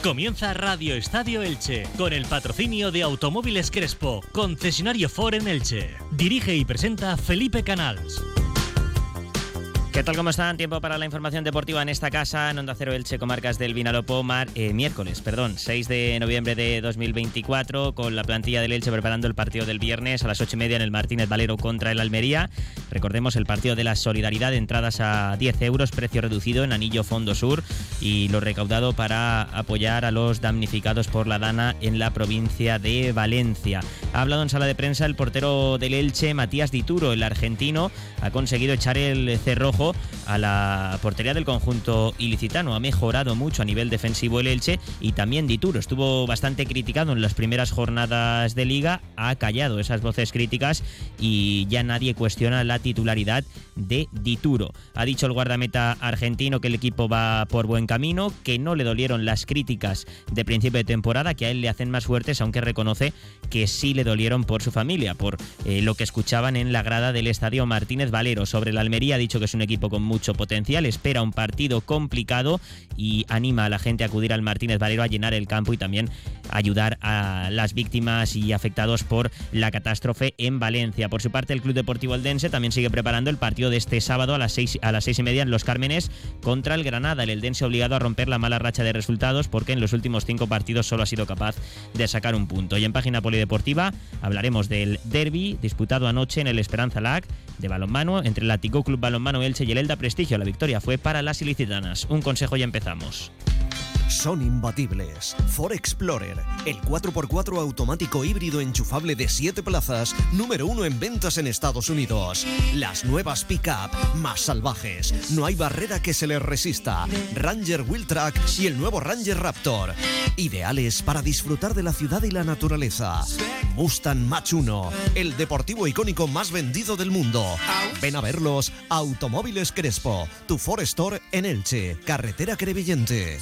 Comienza Radio Estadio Elche, con el patrocinio de Automóviles Crespo, concesionario Ford en Elche. Dirige y presenta Felipe Canals. ¿Qué tal? ¿Cómo están? Tiempo para la información deportiva en esta casa, en Onda Cero Elche, comarcas del Vinalopó, miércoles, 6 de noviembre de 2024, con la plantilla del Elche preparando el partido del viernes a las 8:30 en el Martínez Valero contra el Almería. Recordemos el partido de la Solidaridad, entradas a 10 euros, precio reducido en Anillo Fondo Sur, y lo recaudado para apoyar a los damnificados por la Dana en la provincia de Valencia. Ha hablado en sala de prensa el portero del Elche, Matías Dituro. El argentino ha conseguido echar el cerrojo a la portería del conjunto ilicitano. Ha mejorado mucho a nivel defensivo el Elche, y también Dituro estuvo bastante criticado en las primeras jornadas de Liga. Ha callado esas voces críticas y ya nadie cuestiona la titularidad de Dituro. Ha dicho el guardameta argentino que el equipo va por buen camino, que no le dolieron las críticas de principio de temporada, que a él le hacen más fuertes, aunque reconoce que sí le dolieron por su familia, por lo que escuchaban en la grada del Estadio Martínez Valero. Sobre el Almería ha dicho que es un equipo con mucho potencial, espera un partido complicado y anima a la gente a acudir al Martínez Valero a llenar el campo y también ayudar a las víctimas y afectados por la catástrofe en Valencia. Por su parte, el Club Deportivo Eldense también sigue preparando el partido de este sábado a las 6:30 en Los Cármenes contra el Granada. El Eldense obligado a romper la mala racha de resultados, porque en los últimos 5 partidos solo ha sido capaz de sacar un punto. Y en página polideportiva hablaremos del derbi disputado anoche en el Esperanza Lac de balonmano entre el Athletic Club Balonmano Elche y el Elda Prestigio. La victoria fue para las ilicitanas. Un consejo y empezamos. Son imbatibles. Ford Explorer, el 4x4 automático híbrido enchufable de 7 plazas, número 1 en ventas en Estados Unidos. Las nuevas pick-up, más salvajes. No hay barrera que se les resista. Ranger Wheeltrack y el nuevo Ranger Raptor. Ideales para disfrutar de la ciudad y la naturaleza. Mustang Mach-1, el deportivo icónico más vendido del mundo. Ven a verlos. Automóviles Crespo, tu Ford Store en Elche, carretera Crevillente.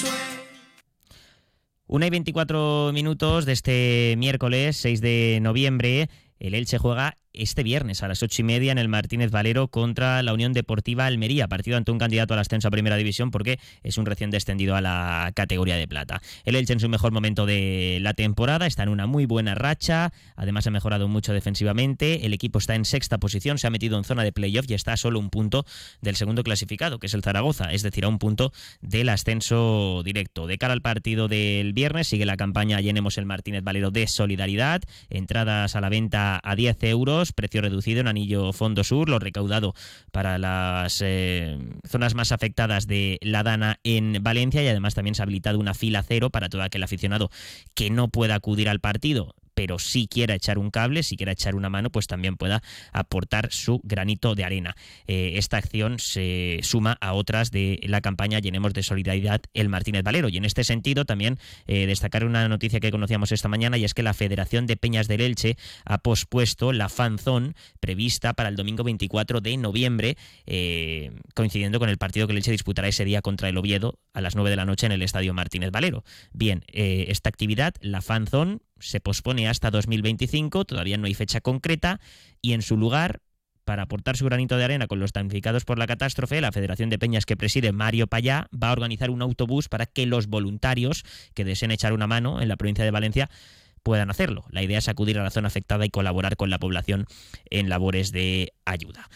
1:24 de este miércoles 6 de noviembre. El Elche juega este viernes a las 8:30 en el Martínez Valero contra la Unión Deportiva Almería, partido ante un candidato al ascenso a Primera División, porque es un recién descendido a la categoría de plata. El Elche en su mejor momento de la temporada, está en una muy buena racha, además ha mejorado mucho defensivamente, el equipo está en sexta posición, se ha metido en zona de playoff y está a solo un punto del segundo clasificado, que es el Zaragoza, es decir, a un punto del ascenso directo. De cara al partido del viernes sigue la campaña Llenemos el Martínez Valero de solidaridad, entradas a la venta a 10 euros, precio reducido en Anillo Fondo Sur, lo recaudado para las zonas más afectadas de la Dana en Valencia, y además también se ha habilitado una fila cero para todo aquel aficionado que no pueda acudir al partido, pero si quiera echar un cable, si quiera echar una mano, pues también pueda aportar su granito de arena. Esta acción se suma a otras de la campaña Llenemos de Solidaridad el Martínez Valero, y en este sentido también destacar una noticia que conocíamos esta mañana, y es que la Federación de Peñas del Elche ha pospuesto la fanzón prevista para el domingo 24 de noviembre, coincidiendo con el partido que el Elche disputará ese día contra el Oviedo a las 9 de la noche en el Estadio Martínez Valero. Bien, esta actividad, la fanzón, se pospone hasta 2025, todavía no hay fecha concreta, y en su lugar, para aportar su granito de arena con los damnificados por la catástrofe, la Federación de Peñas que preside Mario Payá va a organizar un autobús para que los voluntarios que deseen echar una mano en la provincia de Valencia puedan hacerlo. La idea es acudir a la zona afectada y colaborar con la población en labores de ayuda.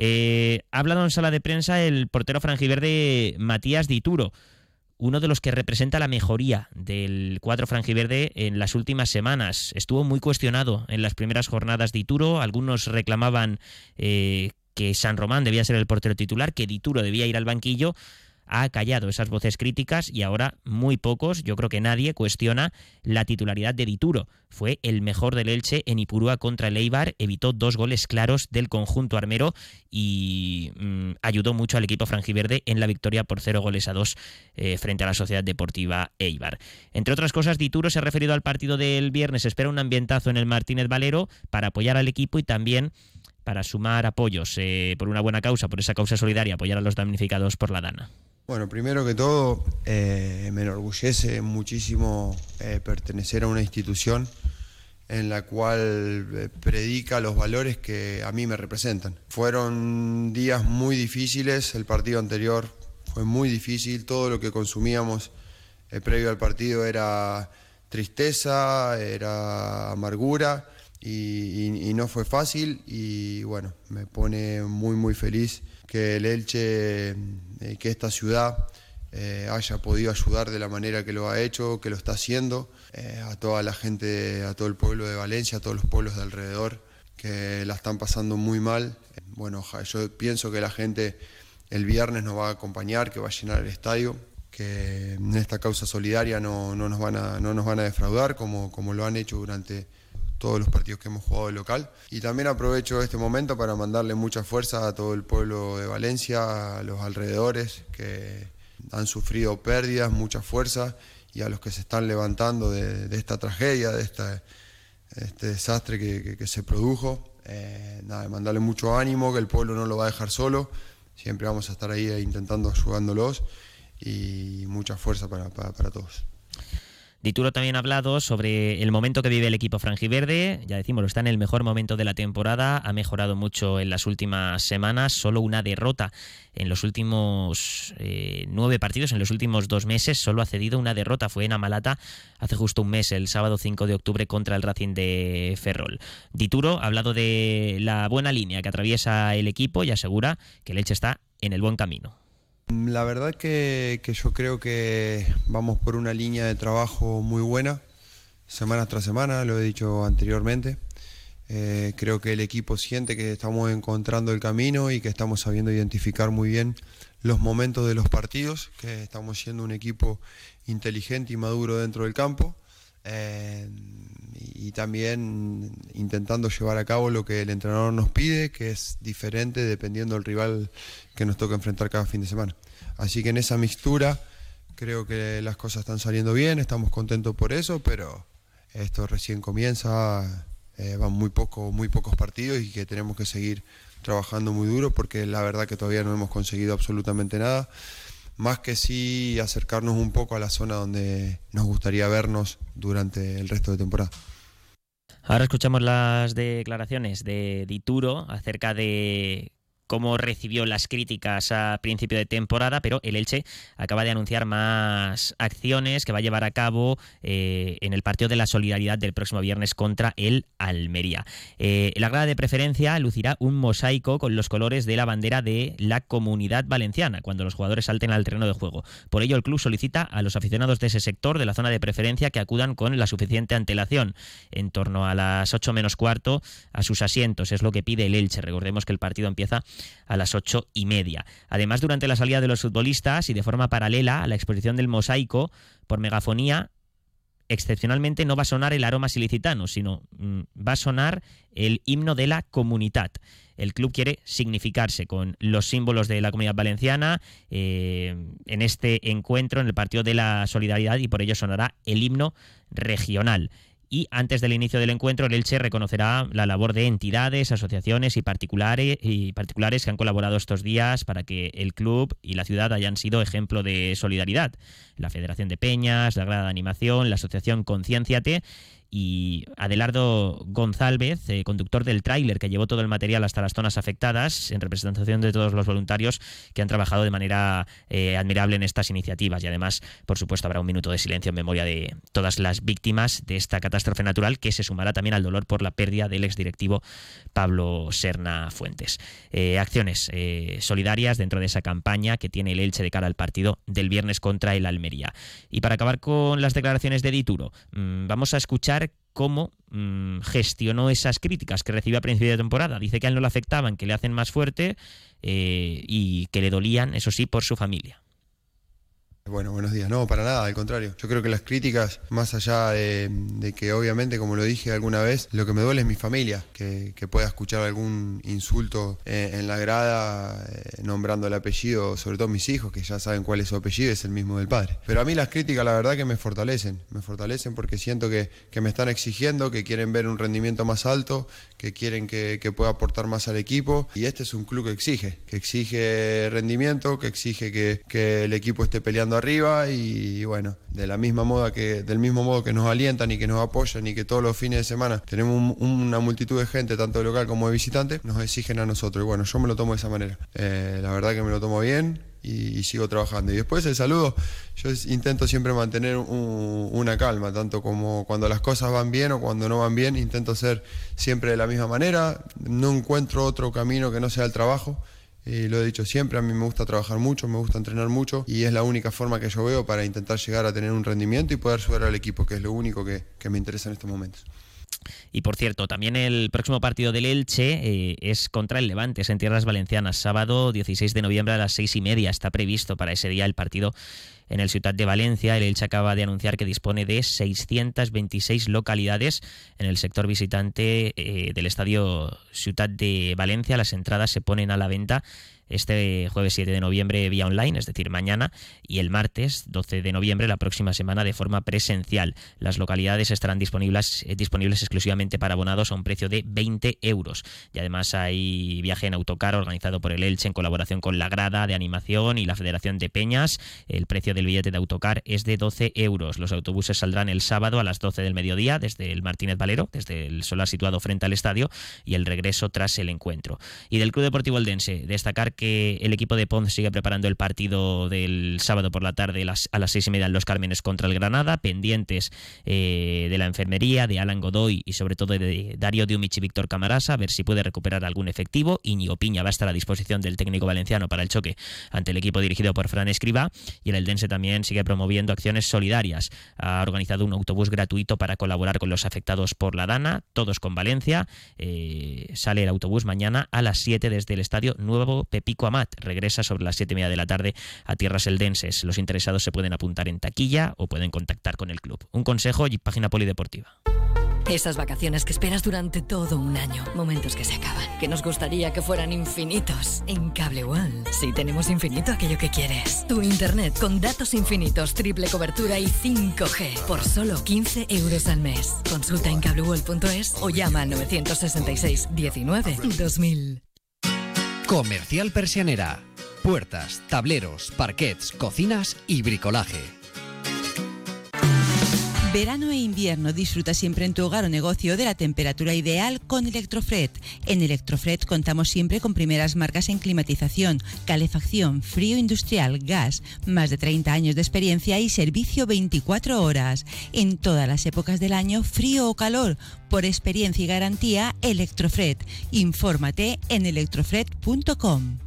Ha hablado en sala de prensa el portero franjiverde Matías Dituro, uno de los que representa la mejoría del cuadro franjiverde en las últimas semanas. Estuvo muy cuestionado en las primeras jornadas Dituro, algunos reclamaban que San Román debía ser el portero titular, que Dituro debía ir al banquillo. Ha callado esas voces críticas y ahora muy pocos, yo creo que nadie, cuestiona la titularidad de Dituro. Fue el mejor del Elche en Ipurúa contra el Eibar, evitó 2 goles claros del conjunto armero y ayudó mucho al equipo franjiverde en la victoria por 0-2 frente a la Sociedad Deportiva Eibar. Entre otras cosas, Dituro se ha referido al partido del viernes, espera un ambientazo en el Martínez Valero para apoyar al equipo y también para sumar apoyos por una buena causa, por esa causa solidaria, apoyar a los damnificados por la Dana. Bueno, primero que todo, me enorgullece muchísimo pertenecer a una institución en la cual predica los valores que a mí me representan. Fueron días muy difíciles, el partido anterior fue muy difícil, todo lo que consumíamos previo al partido era tristeza, era amargura y no fue fácil, y bueno, me pone muy muy feliz que el Elche, que esta ciudad haya podido ayudar de la manera que lo ha hecho, que lo está haciendo, a toda la gente, a todo el pueblo de Valencia, a todos los pueblos de alrededor que la están pasando muy mal. Bueno, yo pienso que la gente el viernes nos va a acompañar, que va a llenar el estadio, que en esta causa solidaria no nos van a defraudar como lo han hecho durante todos los partidos que hemos jugado de local. Y también aprovecho este momento para mandarle mucha fuerza a todo el pueblo de Valencia, a los alrededores que han sufrido pérdidas, mucha fuerza, y a los que se están levantando de esta tragedia, de este desastre que se produjo. Mandarle mucho ánimo, que el pueblo no lo va a dejar solo, siempre vamos a estar ahí intentando ayudándolos, y mucha fuerza para todos. Dituro también ha hablado sobre el momento que vive el equipo franjiverde. Ya decimos, está en el mejor momento de la temporada, ha mejorado mucho en las últimas semanas, solo una derrota en los últimos 9 partidos, en los últimos 2 meses, solo ha cedido una derrota, fue en Amalata hace justo un mes, el sábado 5 de octubre contra el Racing de Ferrol. Dituro ha hablado de la buena línea que atraviesa el equipo y asegura que el Elche está en el buen camino. La verdad que yo creo que vamos por una línea de trabajo muy buena, semana tras semana, lo he dicho anteriormente. Creo que el equipo siente que estamos encontrando el camino y que estamos sabiendo identificar muy bien los momentos de los partidos, que estamos siendo un equipo inteligente y maduro dentro del campo, y también intentando llevar a cabo lo que el entrenador nos pide, que es diferente dependiendo del rival que nos toca enfrentar cada fin de semana. Así que en esa mixtura creo que las cosas están saliendo bien, estamos contentos por eso, pero esto recién comienza, van muy pocos partidos y que tenemos que seguir trabajando muy duro, porque la verdad que todavía no hemos conseguido absolutamente nada, más que sí acercarnos un poco a la zona donde nos gustaría vernos durante el resto de temporada. Ahora escuchamos las declaraciones de Dituro acerca de cómo recibió las críticas a principio de temporada, pero el Elche acaba de anunciar más acciones que va a llevar a cabo en el partido de la solidaridad del próximo viernes contra el Almería. La grada de preferencia lucirá un mosaico con los colores de la bandera de la Comunidad Valenciana cuando los jugadores salten al terreno de juego. Por ello, el club solicita a los aficionados de ese sector de la zona de preferencia que acudan con la suficiente antelación, en torno a las 8 menos cuarto, a sus asientos. Es lo que pide el Elche. Recordemos que el partido empieza a las 8:30. Además, durante la salida de los futbolistas y de forma paralela a la exposición del mosaico, por megafonía, excepcionalmente no va a sonar el Aromas Ilicitano, sino va a sonar el himno de la Comunitat. El club quiere significarse con los símbolos de la Comunidad Valenciana en este encuentro, en el partido de la solidaridad, y por ello sonará el himno regional. Y antes del inicio del encuentro, el Elche reconocerá la labor de entidades, asociaciones y particulares que han colaborado estos días para que el club y la ciudad hayan sido ejemplo de solidaridad. La Federación de Peñas, la Grada de Animación, la Asociación Concienciate y Adelardo González, conductor del tráiler que llevó todo el material hasta las zonas afectadas, en representación de todos los voluntarios que han trabajado de manera admirable en estas iniciativas. Y además, por supuesto, habrá un minuto de silencio en memoria de todas las víctimas de esta catástrofe natural, que se sumará también al dolor por la pérdida del exdirectivo Pablo Serna Fuentes. Acciones solidarias dentro de esa campaña que tiene el Elche de cara al partido del viernes contra el Almería. Y para acabar con las declaraciones de Dituro, vamos a escuchar cómo gestionó esas críticas que recibió a principio de temporada. Dice que a él no le afectaban, que le hacen más fuerte y que le dolían, eso sí, por su familia. Bueno, buenos días. No, para nada, al contrario. Yo creo que las críticas, más allá de que obviamente, como lo dije alguna vez, lo que me duele es mi familia, que pueda escuchar algún insulto en la grada, nombrando el apellido, sobre todo mis hijos, que ya saben cuál es su apellido, es el mismo del padre. Pero a mí las críticas, la verdad que me fortalecen porque siento que me están exigiendo, que quieren ver un rendimiento más alto, que quieren que pueda aportar más al equipo, y este es un club que exige rendimiento, que exige que el equipo esté peleando arriba, y bueno, del mismo modo que nos alientan y que nos apoyan y que todos los fines de semana tenemos una multitud de gente, tanto de local como de visitante, nos exigen a nosotros. Y bueno, yo me lo tomo de esa manera. La verdad que me lo tomo bien y sigo trabajando. Y después el saludo, yo intento siempre mantener una calma, tanto como cuando las cosas van bien o cuando no van bien, intento ser siempre de la misma manera, no encuentro otro camino que no sea el trabajo. Lo he dicho siempre, a mí me gusta trabajar mucho, me gusta entrenar mucho y es la única forma que yo veo para intentar llegar a tener un rendimiento y poder ayudar al equipo, que es lo único que me interesa en estos momentos. Y por cierto, también el próximo partido del Elche es contra el Levante, es en tierras valencianas, sábado 16 de noviembre a las 6:30. Está previsto para ese día el partido en el Ciutat de Valencia. El Elche acaba de anunciar que dispone de 626 localidades en el sector visitante del estadio Ciutat de Valencia. Las entradas se ponen a la venta este jueves 7 de noviembre vía online, es decir, mañana, y el martes 12 de noviembre, la próxima semana, de forma presencial. Las localidades estarán disponibles exclusivamente para abonados a un precio de 20 euros. Y además hay viaje en autocar organizado por el Elche en colaboración con la Grada de Animación y la Federación de Peñas. El precio del billete de autocar es de 12 euros. Los autobuses saldrán el sábado a las 12 del mediodía desde el Martínez Valero, desde el solar situado frente al estadio, y el regreso tras el encuentro. Y del Club Deportivo Eldense, destacar que el equipo de Pons sigue preparando el partido del sábado por la tarde a las 6:30 en Los Cármenes contra el Granada, pendientes de la enfermería, de Alan Godoy y sobre todo de Darío Diumich y Víctor Camarasa, a ver si puede recuperar algún efectivo. Íñigo Piña va a estar a disposición del técnico valenciano para el choque ante el equipo dirigido por Fran Escribá, y el Eldense también sigue promoviendo acciones solidarias. Ha organizado un autobús gratuito para colaborar con los afectados por la Dana, todos con Valencia. Sale el autobús mañana a las 7 desde el Estadio Nuevo Pico Amat. Regresa sobre las 7:30 de la tarde a tierras eldenses. Los interesados se pueden apuntar en taquilla o pueden contactar con el club. Un consejo y página polideportiva. Esas vacaciones que esperas durante todo un año. Momentos que se acaban, que nos gustaría que fueran infinitos. En Cable One sí tenemos infinito aquello que quieres. Tu internet con datos infinitos, triple cobertura y 5G por solo 15 euros al mes. Consulta en cableworld.es o llama al 966 19 2000. Comercial Persianera. Puertas, tableros, parquets, cocinas y bricolaje. Verano e invierno, disfruta siempre en tu hogar o negocio de la temperatura ideal con Electrofred. En Electrofred contamos siempre con primeras marcas en climatización, calefacción, frío industrial, gas, más de 30 años de experiencia y servicio 24 horas. En todas las épocas del año, frío o calor, por experiencia y garantía, Electrofred. Infórmate en electrofred.com.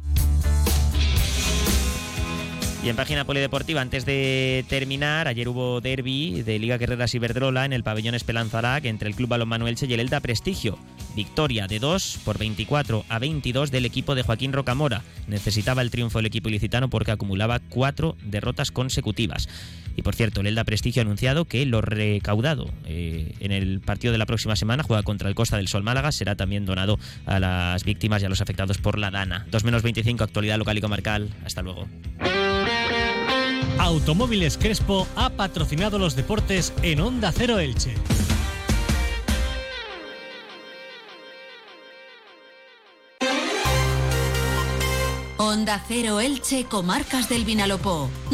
Y en página polideportiva, antes de terminar, ayer hubo derbi de Liga Guerreras Iberdrola en el pabellón Esperanzarac entre el Club Balonmano Elche y el Elda Prestigio. Victoria de 2 por 24-22 del equipo de Joaquín Rocamora. Necesitaba el triunfo el equipo ilicitano porque acumulaba 4 derrotas consecutivas. Y por cierto, el Elda Prestigio ha anunciado que lo recaudado en el partido de la próxima semana, juega contra el Costa del Sol Málaga, será también donado a las víctimas y a los afectados por la Dana. 2:25, actualidad local y comarcal. Hasta luego. Automóviles Crespo ha patrocinado los deportes en Onda Cero Elche. Onda Cero Elche, Comarcas del Vinalopó.